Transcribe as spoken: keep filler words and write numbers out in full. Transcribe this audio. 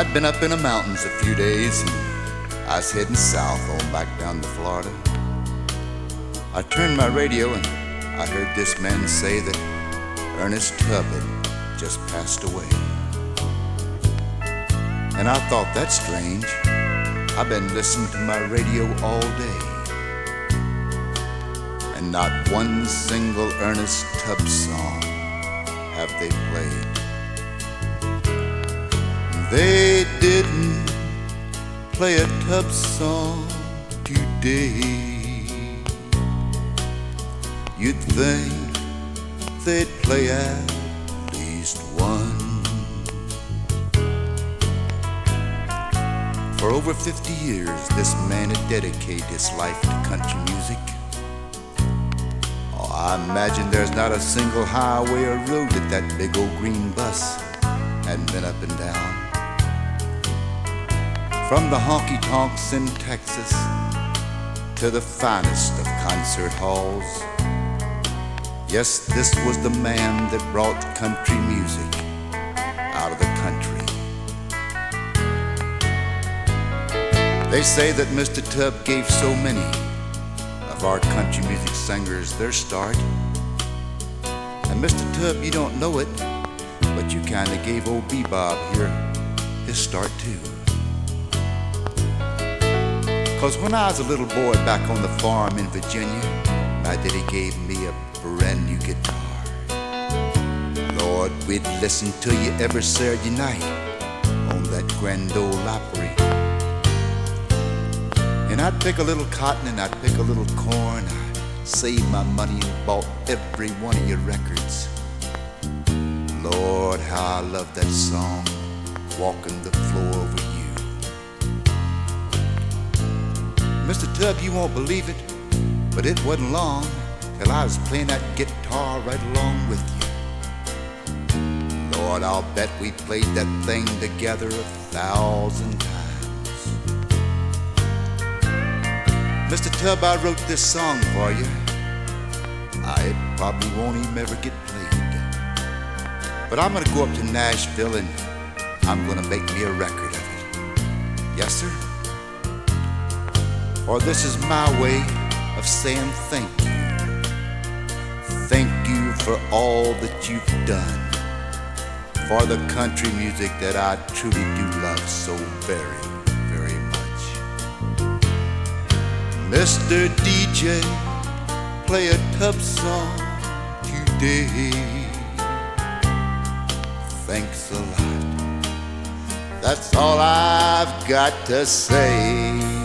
I'd been up in the mountains a few days, and I was heading south on back down to Florida. I turned my radio and I heard this man say that Ernest Tubb had just passed away. And I thought, that's strange. I've been listening to my radio all day, and not one single Ernest Tubb song have they played. They didn't play a Tubb song today. You'd think they'd play at least one. For over fifty years, this man had dedicated his life to country music. Oh, I imagine there's not a single highway or road that that big old green bus hadn't been up and down. From the honky-tonks in Texas to the finest of concert halls. Yes, this was the man that brought country music out of the country. They say that Mister Tubb gave so many of our country music singers their start. And Mister Tubb, you don't know it, but you kinda gave old Bebop here his start too. 'Cause when I was a little boy back on the farm in Virginia, my daddy gave me a brand new guitar. Lord, we'd listen to you every Saturday night on that Grand Ole Opry. And I'd pick a little cotton and I'd pick a little corn. I'd save my money and bought every one of your records. Lord, how I love that song, Walking the Floor with You. Mister Tubb, you won't believe it, but it wasn't long till I was playing that guitar right along with you. Lord, I'll bet we played that thing together a thousand times. Mister Tubb, I wrote this song for you. I, it probably won't even ever get played. But I'm gonna go up to Nashville and I'm gonna make me a record of it. Yes, sir? Or this is my way of saying thank you. Thank you for all that you've done, for the country music that I truly do love so very, very much. Mister D J, play a Tubb song today. Thanks a lot. That's all I've got to say.